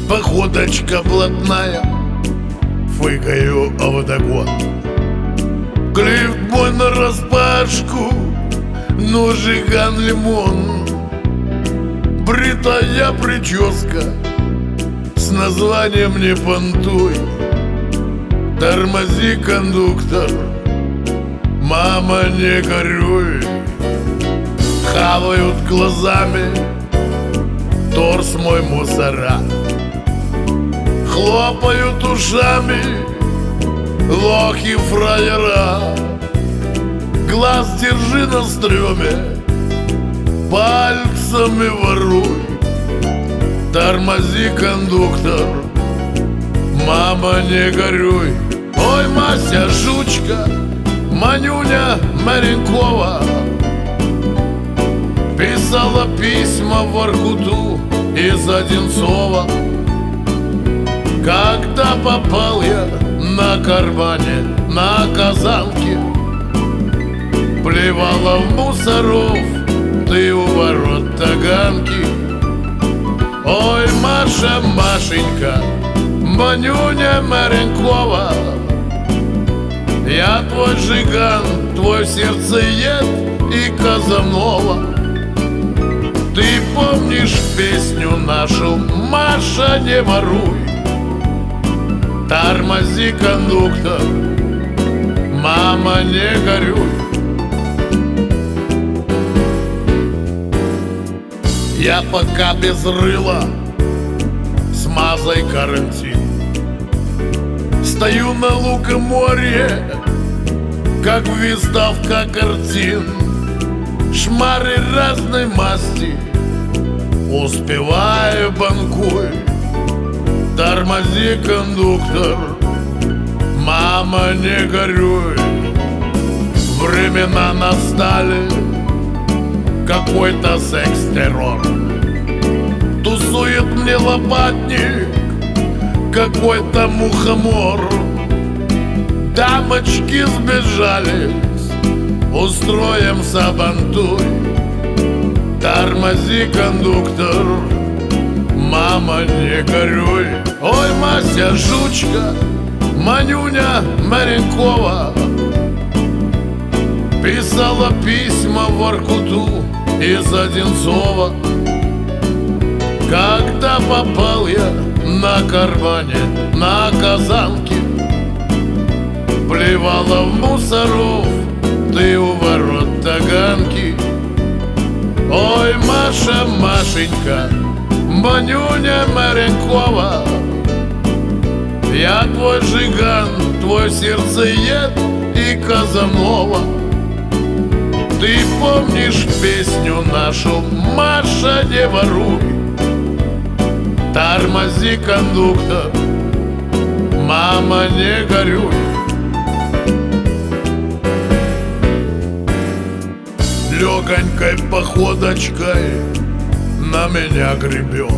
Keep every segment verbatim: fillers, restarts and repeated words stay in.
Походочка блатная, фыкаю вдогон. Клифт мой нараспашку, но жиган лимон. Бритая прическа с названием «Не понтуй». Тормози, кондуктор, мама, не горюй. Хавают глазами торс мой мусора, хлопают ушами лохи фраера. Глаз держи на стреме, пальцами воруй. Тормози, кондуктор, мама, не горюй. Ой, Мася Жучка, Манюня Маренкова писала письма в Воркуту из Одинцова. Когда попал я на карване, на Казанке, плевала в мусоров ты у ворот Таганки. Ой, Маша, Машенька, Манюня Маренкова, я твой жиган, твой сердцеед и Казанова. Ты помнишь песню нашу «Маша, не воруй»? Тормози, кондуктор, мама, не горюй. Я пока без рыла, смазай карантин. Стою на лукоморье, как выставка картин. Шмары разной масти, успеваю, банкуй. Тормози, кондуктор, мама, не горюй. Времена настали, какой-то секс-террор. Тусует мне лопатник, какой-то мухомор. Дамочки сбежались, устроим сабантуй. Тормози, кондуктор, мама, не горюй. Ой, Мася Жучка, Манюня Маренкова писала письма в Воркуту из Одинцова. Когда попал я на карване, на Казанке, плевала в мусоров ты у ворот Таганки. Ой, Маша, Машенька, Манюня Маренкова, я твой жиган, твой сердцеед и Казанова. Ты помнишь песню нашу «Маша, не воруй»? Тормози, кондуктор, мама, не горюй. Легонькой походочкой на меня гребет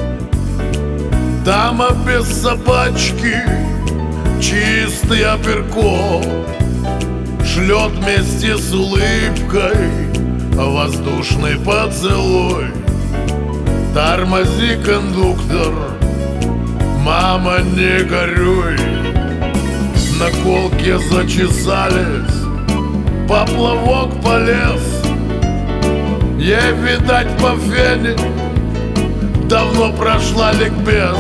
дама без собачки, чистый апперкот. Шлет вместе с улыбкой воздушный поцелуй. Тормози, кондуктор, мама, не горюй. Наколки зачесались, поплавок полез. Ей, видать, по фене давно прошла ликбез.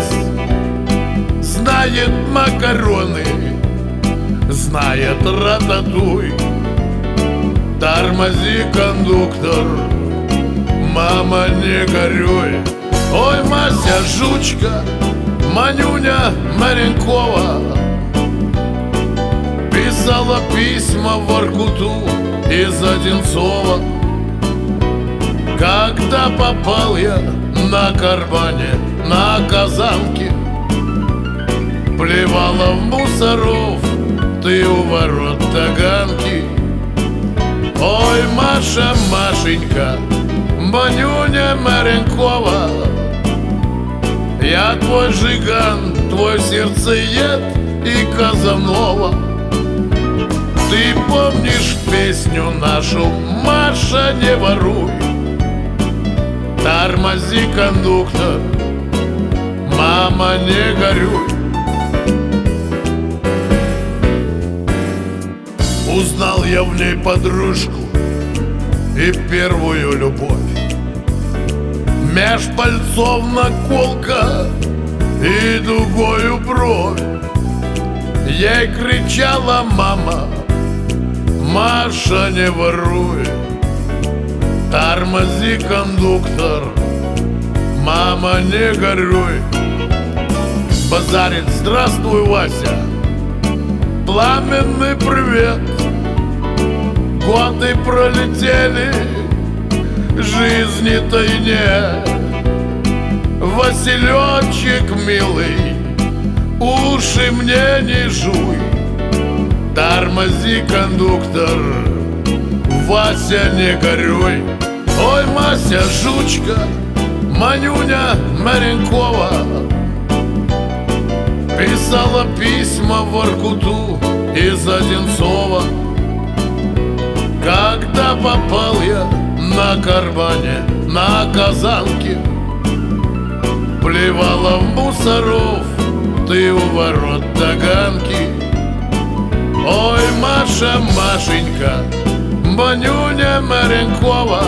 Знает макароны, знает рататуй. Тормози, кондуктор, мама, не горюй. Ой, Мася Жучка, Манюня Маренкова писала письма в Воркуту из Одинцова. Когда попал я на карване, на Казанке, плевала в мусоров ты у ворот Таганки. Ой, Маша, Машенька, Манюня Маренкова, я твой жиган, твой сердцеед и Казанова. Ты помнишь песню нашу «Маша, не воруй»? Тормози, кондуктор, мама, не горюй. Узнал я в ней подружку и первую любовь. Меж пальцов наколка и дугою бровь. Ей кричала мама: Маша, не воруй, тормози, кондуктор, мама, не горюй. Базарит: здравствуй, Вася, пламенный привет. Годы пролетели, жизни-то и нет. Василечек милый, уши мне не жуй, тормози, кондуктор, Вася, не горюй. Ой, Мася, жучка, Манюня Маренкова писала письма в Воркуту из Одинцова. Когда попал я на карбане, на Казанке, плевала в мусоров ты у ворот Таганки. Ой, Маша, Машенька, Манюня Маренкова,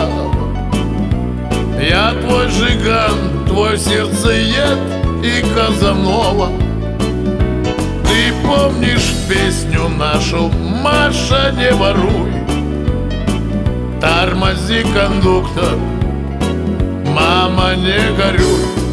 я твой жиган, твой сердцеед и Казанова. Ты помнишь песню нашу, Маша, не воруй, тормози, кондуктор, мама, не горюй.